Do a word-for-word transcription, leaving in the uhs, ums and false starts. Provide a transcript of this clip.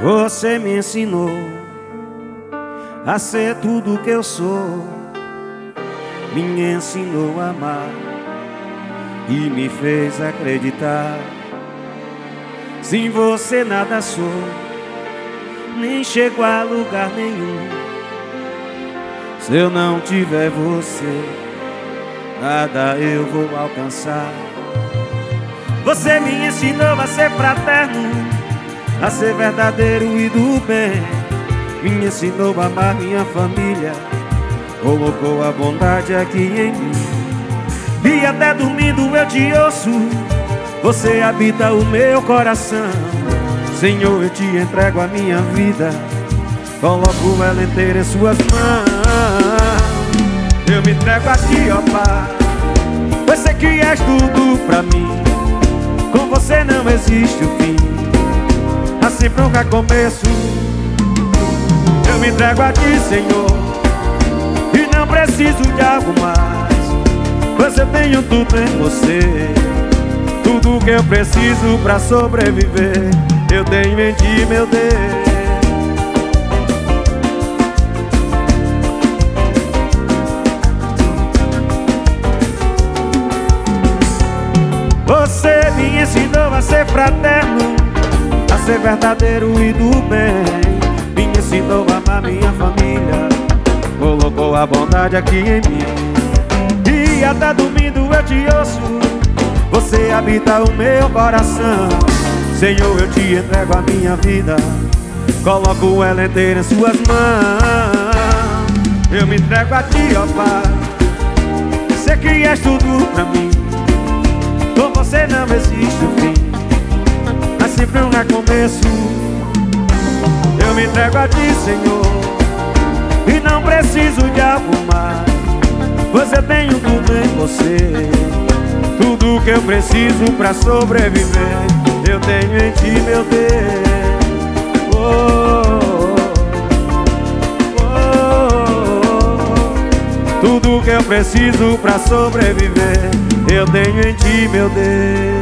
Você me ensinou a ser tudo que eu sou, me ensinou a amar e me fez acreditar. Sem você nada sou, nem chego a lugar nenhum. Se eu não tiver você, nada eu vou alcançar. Você me ensinou a ser fraterno, a ser verdadeiro e do bem. Me ensinou a amar minha família, colocou a bondade aqui em mim. E até dormindo eu te ouço, você habita o meu coração. Senhor, eu te entrego a minha vida, coloco ela inteira em suas mãos. Eu me entrego a ti, ó Pai, pois sei que és tudo pra mim. Com você não existe o fim, há sempre um recomeço. Eu me entrego a ti, Senhor, e não preciso de algo mais, pois eu tenho tudo em você. Tudo que eu preciso pra sobreviver, eu tenho em ti, meu Deus. Você me ensinou a ser fraterno, a ser verdadeiro e do bem. Me ensinou a amar minha família, colocou a bondade aqui em mim. E até dormindo eu te ouço, você habita o meu coração. Senhor, eu te entrego a minha vida, coloco ela inteira em suas mãos. Eu me entrego a ti, ó Pai, sei que és tudo pra mim. Com você não existe o fim, há sempre um recomeço. Eu me entrego a ti, Senhor, e não preciso de algo mais, pois eu tenho tudo em você. Tudo que eu preciso pra sobreviver, eu tenho em ti, meu Deus. Oh, oh, oh. Tudo que eu preciso pra sobreviver, eu tenho em ti, meu Deus.